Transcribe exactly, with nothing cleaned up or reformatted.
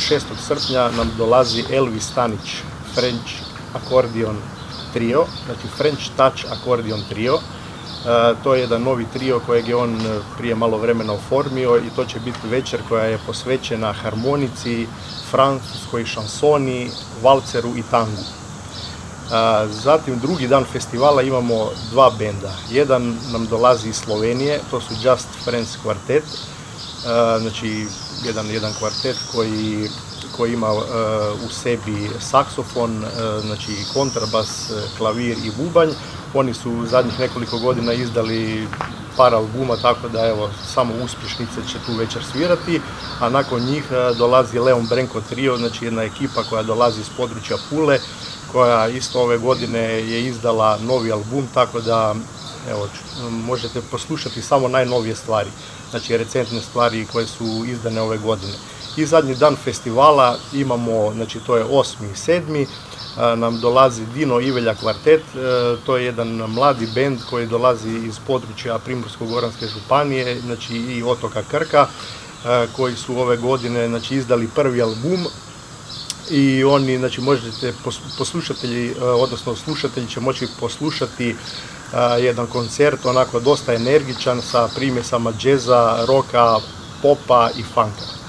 šestog srpnja nam dolazi Elvis Stanić French Accordion Trio, znači French Touch Accordion Trio. Uh, to je jedan novi trio kojeg je on prije malo vremena oformio i to će biti večer koja je posvećena harmonici, francuskoj šansoni, valceru i tangu. Uh, zatim drugi dan festivala imamo dva benda. Jedan nam dolazi iz Slovenije, to su Just Friends Quartet, uh, znači jedan, jedan kvartet koji, koji ima uh, u sebi saksofon, uh, znači kontrabas, klavir i bubanj. Oni su zadnjih nekoliko godina izdali par albuma, tako da evo, samo uspješnice će tu večer svirati, a nakon njih dolazi Leon Brenko Trio, znači jedna ekipa koja dolazi iz područja Pule, koja isto ove godine je izdala novi album, tako da evo, možete poslušati samo najnovije stvari, znači recentne stvari koje su izdane ove godine. I zadnji dan festivala imamo, znači to je osmi i sedmi, nam dolazi Dino Ivelja kvartet, to je jedan mladi bend koji dolazi iz područja Primorsko-goranske županije, znači i otoka Krka, koji su ove godine, znači, izdali prvi album i oni, znači, možete poslušatelji, odnosno slušatelji će moći poslušati jedan koncert onako dosta energičan sa primjesama džeza, roka, popa i funka.